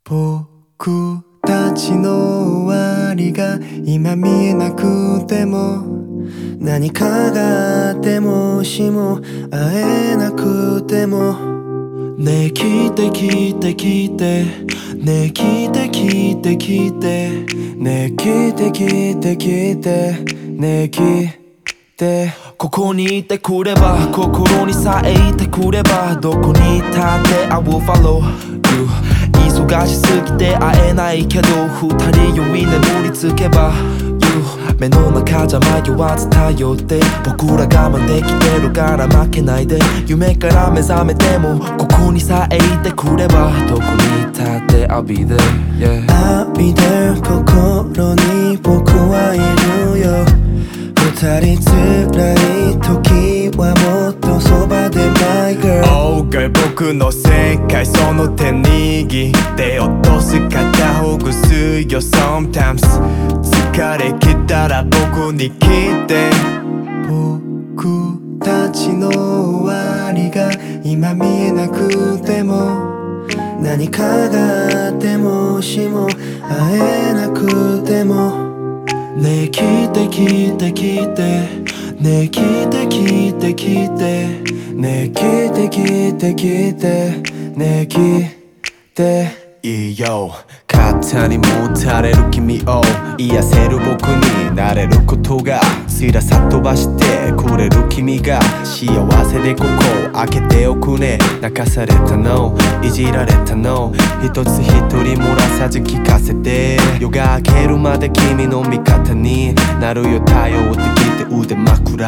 僕たちの終わりが今見えなくても、何かがあってもしも会えなくても、ねえ聞いて聞いて聞いて、ねえ聞いて聞いて聞いて、ねえ聞いて聞いて聞いて、ねえ聞いて。ここにいてくれば、心にさえいてくれば、どこにいたって I will follow you。 忙しすぎて会えないけど、二人酔い眠りつけば You。 目の中じゃ迷わず頼って、僕ら我慢できてるから負けないで。夢から目覚めてもここにさえいてくれば、どこにいたって I'll be there、yeah。 I'll be there。 心に僕はいるよ。二人辛い時はもっとそばで My girl。 Oh girl、 僕の世界その手握って落とす肩ほぐすよ Sometimes。 疲れきたら僕に聞いて。 僕たちの終わりが今見えなくても、何かがあってもしも会えなくても、ねえ聞いて聞いて聞いて、ねえ聞いて聞いて聞いて、ねえ聞いて聞いて聞いて、ねえ聞いて。 いいよ、肩にもたれる君を癒せる僕になれることが、辛さ飛ばしてくれる君が幸せでここ開けておくね。泣かされたの、いじられたの、一つ一人漏らさず聞かせて。夜が明けるまで君の味方になるよ、頼ってきて腕枕。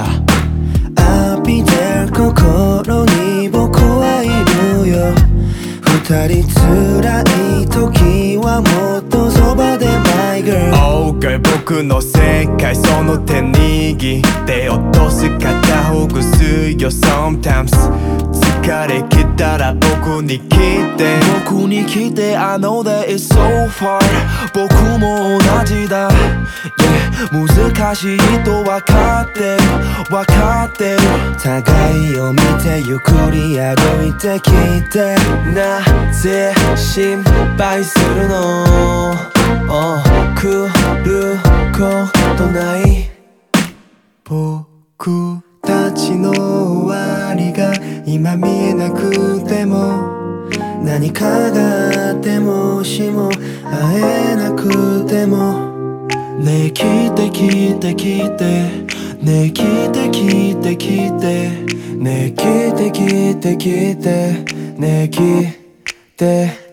I'll be there。 心に僕はいるよ。二人辛い時はもっとそばで My girl。 Oh girl、 僕の世界その手握って落とす肩ほぐすよ Sometimes。 疲れきたら僕に聞いて。 僕に聞いて I know that it's so far。 僕も同じだ、yeah。 難しいと分かってる分かってる。互いを見てゆっくり歩いて聞いて。なぜ心配するの、来ることない。僕たちの終わりが今見えなくても、何かがあってもしも会えなくても、ねえ聞いて聞いて聞いて、ねえ聞いて聞いて聞いて、ねえ聞いて聞いて聞いて、ねえ聞いて。